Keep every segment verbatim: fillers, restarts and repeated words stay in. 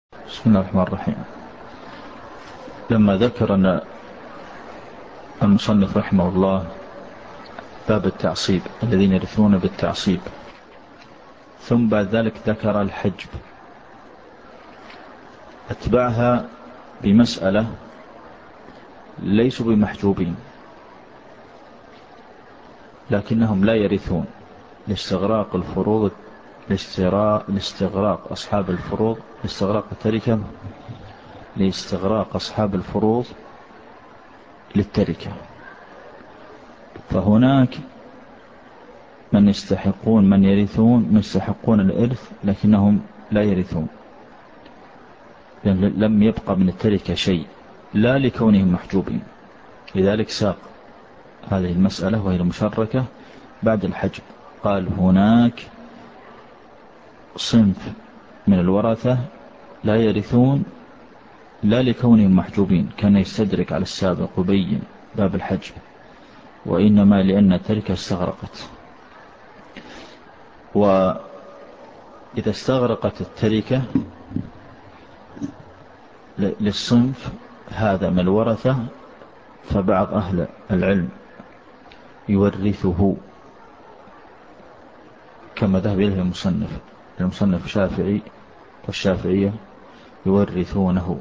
بسم الله الرحمن الرحيم. لما ذكر أن المصنف رحمه الله باب التعصيب الذين يرثون بالتعصيب، ثم بعد ذلك ذكر الحجب، أتبعها بمسألة ليسوا بمحجوبين لكنهم لا يرثون لاستغراق الفروض، لاستغراق أصحاب الفروض، لاستغراق التركة، لاستغراق أصحاب الفروض للتركة. فهناك من يستحقون من يرثون من يستحقون الإرث لكنهم لا يرثون، لأن لم يبقى من التركة شيء، لا لكونهم محجوبين. لذلك ساق هذه المسألة وهي المشركة بعد الحجب. قال هناك صنف من الورثة لا يرثون لا لكونهم محجوبين، كان يستدرك على السابق وبين باب الحجب، وإنما لأن التركة استغرقت. وإذا استغرقت التركة للصنف هذا من الورثة، فبعض أهل العلم يورثه كما ذهب إليه المصنف المصنف شافعي والشافعية يورثونه،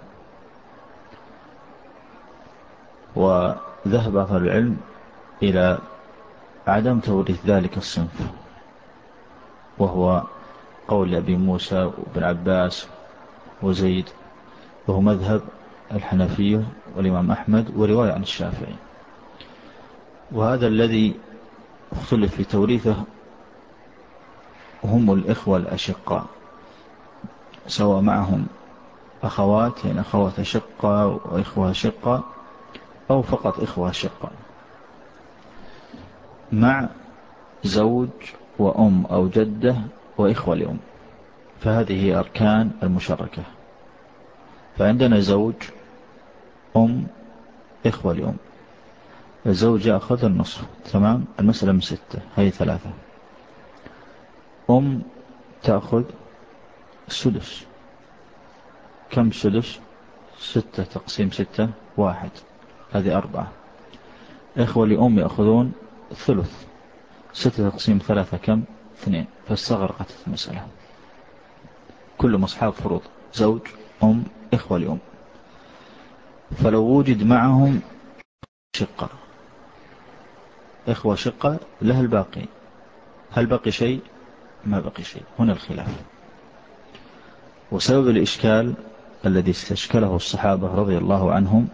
وذهب أهل العلم إلى عدم توريث ذلك الصنف، وهو قول أبي موسى وابن عباس وزيد، وهو مذهب الحنفية والإمام أحمد ورواية عن الشافعي. وهذا الذي اختلف في توريثه هم الإخوة الأشقاء، سواء معهم أخوات، يعني أخوات شقة وإخوة شقة، أو فقط إخوة شقة، مع زوج وأم أو جدة وإخوة لأم. فهذه هي أركان المشاركة. فعندنا زوج، أم، إخوة لأم. الزوج يأخذ النصف، تمام، المسألة من ستة، هي ثلاثة. أم تأخذ السدس. كم سدس؟ ستة تقسيم ستة واحد، هذه أربعة. إخوة لأم يأخذون الثلث. ستة تقسيم ثلاثة كم؟ اثنين. فاستغرقت المسألة. كلهم أصحاب فروض، زوج، أم، إخوة لأم. فلو وجد معهم شقة، إخوة شقة، له الباقي. هل بقي شيء؟ ما بقي شيء. هنا الخلاف. وسبب الإشكال الذي استشكله الصحابة رضي الله عنهم،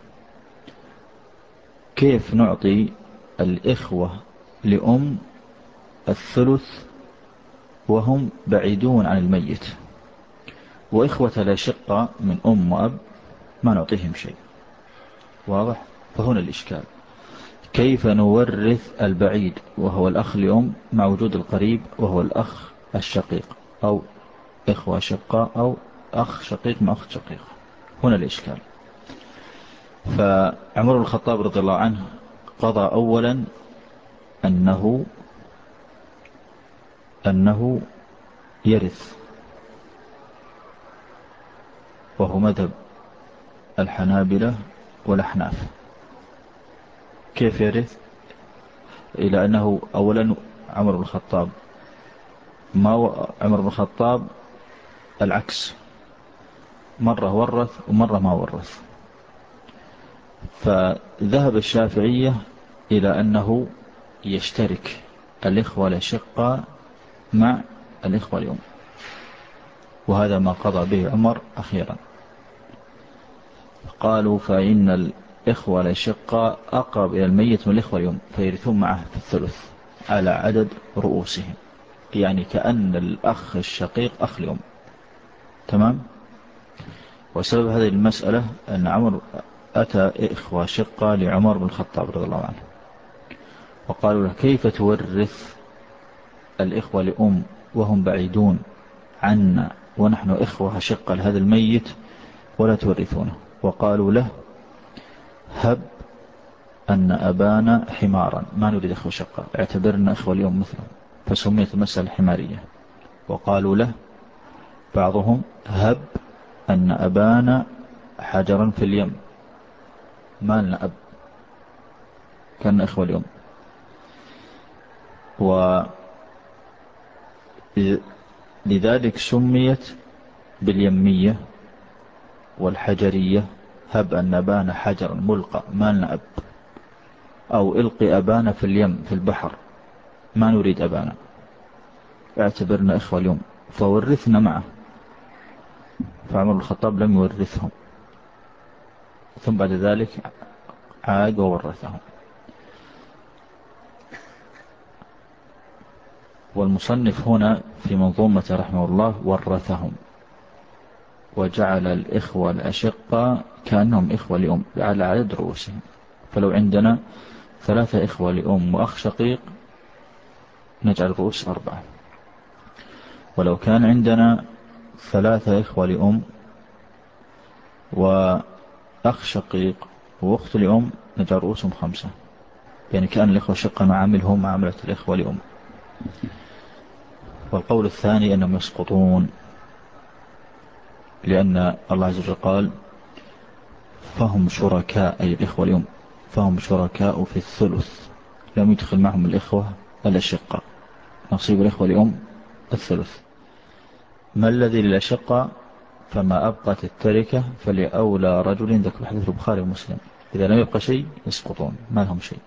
كيف نعطي الإخوة لأم الثلث وهم بعيدون عن الميت، وإخوة لا شقة من أم وأب ما نعطيهم شيء؟ واضح؟ فهنا الإشكال. كيف نورث البعيد وهو الأخ لأم مع وجود القريب وهو الأخ الشقيق، أو إخوة شقة، أو أخ شقيق مع أخت شقيق؟ هنا الإشكال. فعمر بن الخطاب رضي الله عنه قضى أولا أنه أنه يرث، وهو مذهب الحنابلة والأحناف. كيف يرث؟ إلى أنه أولا عمر بن الخطاب ما و... عمر بن الخطاب العكس، مرة ورث ومرة ما ورث. فذهب الشافعية إلى أنه يشترك الإخوة الأشقاء مع الإخوة الأم، وهذا ما قضى به عمر أخيرا. قالوا فإن الإخوة الأشقاء أقرب إلى الميت من الإخوة الأم، فيرثون معه في الثلث على عدد رؤوسهم، يعني كأن الأخ الشقيق أخ لأم. تمام. وسبب هذه المسألة أن عمر أتى إخوة شقة لعمر بن الخطاب رضي الله عنه، وقالوا له كيف تورث الإخوة لأم وهم بعيدون عنا ونحن إخوة شقة لهذا الميت ولا تورثونه؟ وقالوا له هب أن أبانا حمارا، ما نريد إخوة شقة، اعتبرنا إخوة اليوم مثلهم، فسميت المسألة حمارية. وقالوا له بعضهم هب أن أبانا حجرا في اليم، ما لنا أب، كان إخوة اليم. ولذلك سميت باليمية والحجرية. هب أن أبانا حجرا ملقى، ما لنا أب، أو إلقي أبانا في اليم في البحر، ما نريد أبانا، اعتبرنا إخوة اليوم، فورثنا معه. فعمر بن الخطاب لم يورثهم، ثم بعد ذلك عاد وورثهم. والمصنف هنا في منظومة رحمه الله ورثهم، وجعل الإخوة الأشقة كأنهم إخوة لأم على عدد رؤوسهم. فلو عندنا ثلاثة إخوة لأم وأخ شقيق نجعل الرؤوس أربعة، ولو كان عندنا ثلاثة إخوة لأم وأخ شقيق وأخت لأم نجعل رؤوسهم خمسة، يعني كأن الإخوة الشقة معاملهم معاملة الإخوة لأم. والقول الثاني أنهم يسقطون، لأن الله عز وجل قال فهم شركاء، أي الإخوة اليوم فهم شركاء في الثلث، لم يدخل معهم الإخوة الأشقة. نصيب الإخوة اليوم الثلث. ما الذي للأشقة؟ فما أبقت التركة فلأولى رجل ذكر، حديث البخاري ومسلم. إذا لم يبقى شيء يسقطون، ما لهم شيء،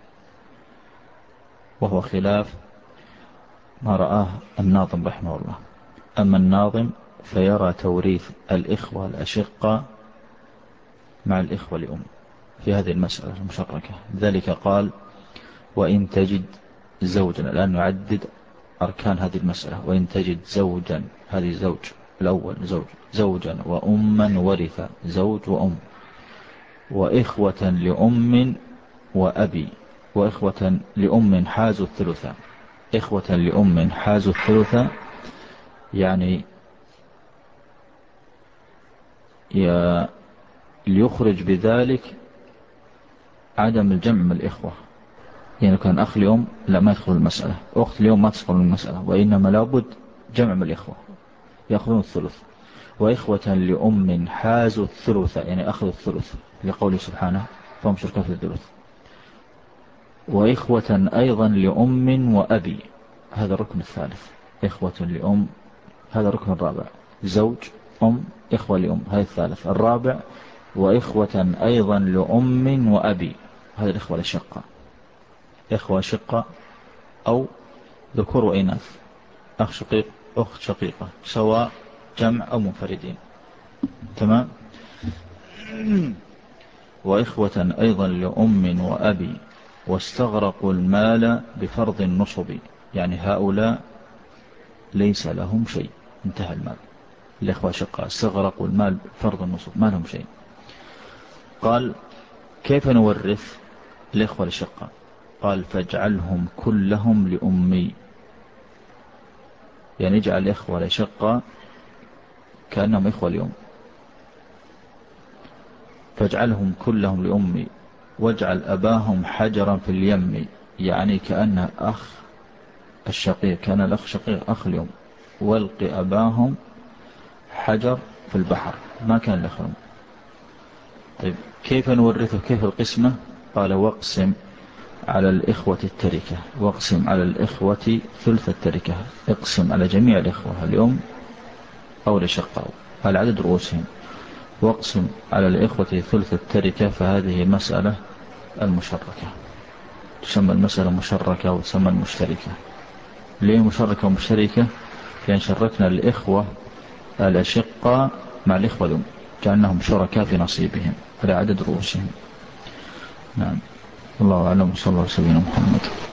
وهو خلاف ما رآه الناظم رحمه الله. أما الناظم فيرى توريث الإخوة الأشقة مع الإخوة الأم في هذه المسألة المشركة. ذلك قال وإن تجد زوجا، الآن نعدد أركان هذه المسألة. وإن تجد زوجا، هذه زوج الأول زوج، زوجا وأما ورث، زوج وأم، وإخوة لأم وأبي، وإخوة لأم حازوا الثلثة. إخوة لأم حازوا الثلثة يعني ليخرج بذلك عدم الجمع من الإخوة. يعني كان أخ لأم لا ما يدخل المسألة، أخت لأم ما تدخل المسألة، وإنما لابد جمع من الإخوة يأخذون الثلث. وإخوة لأم حازوا الثلث يعني أخذوا الثلث، لقوله سبحانه فهم شركاء في الثلث. وإخوة أيضا لأم وأبي، هذا الركن الثالث. إخوة لأم هذا الركن الرابع، زوج أم إخوة لأم هذا الثالث. الرابع وإخوة أيضا لأم وأبي، هذا الإخوة الأشقة، إخوة شقة أو ذكور وإناث، أخ شقيق أخت شقيقة، سواء جمع أو منفردين. تمام. وإخوة أيضا لأم وأبي واستغرقوا المال بفرض النصب، يعني هؤلاء ليس لهم شيء، انتهى المال. الإخوة شقة استغرقوا المال بفرض النصب، ما لهم شيء. قال كيف نورث الإخوة الشقة؟ قال فاجعلهم كلهم لأمي، يعني اجعل الإخوة الشقة كأنهم إخوة اليوم. فاجعلهم كلهم لأمي واجعل أباهم حجرا في اليم، يعني كأن أخ الشقيق كان الأخ شقيق أخ اليوم، والق أباهم حجر في البحر، ما كان الأخرون. طيب كيف نورثه؟ كيف القسمة؟ قال واقسم على الإخوة التركة، واقسم على الإخوة ثلث التركة، اقسم على جميع الإخوة اليوم أو لشقه على عدد رؤوسهم، واقسم على الإخوة ثلث التركة. فهذه مسألة المشركة، تسمى المسألة مشركة وتسمى المشتركة. ليه مشركة ومشتركة؟ لأن شركنا الإخوة الأشقة مع الإخوة الأم، جعلناهم شركاء في نصيبهم على عدد رؤوسهم. نعم. الله أعلم، صلى الله عليه وسلم محمد.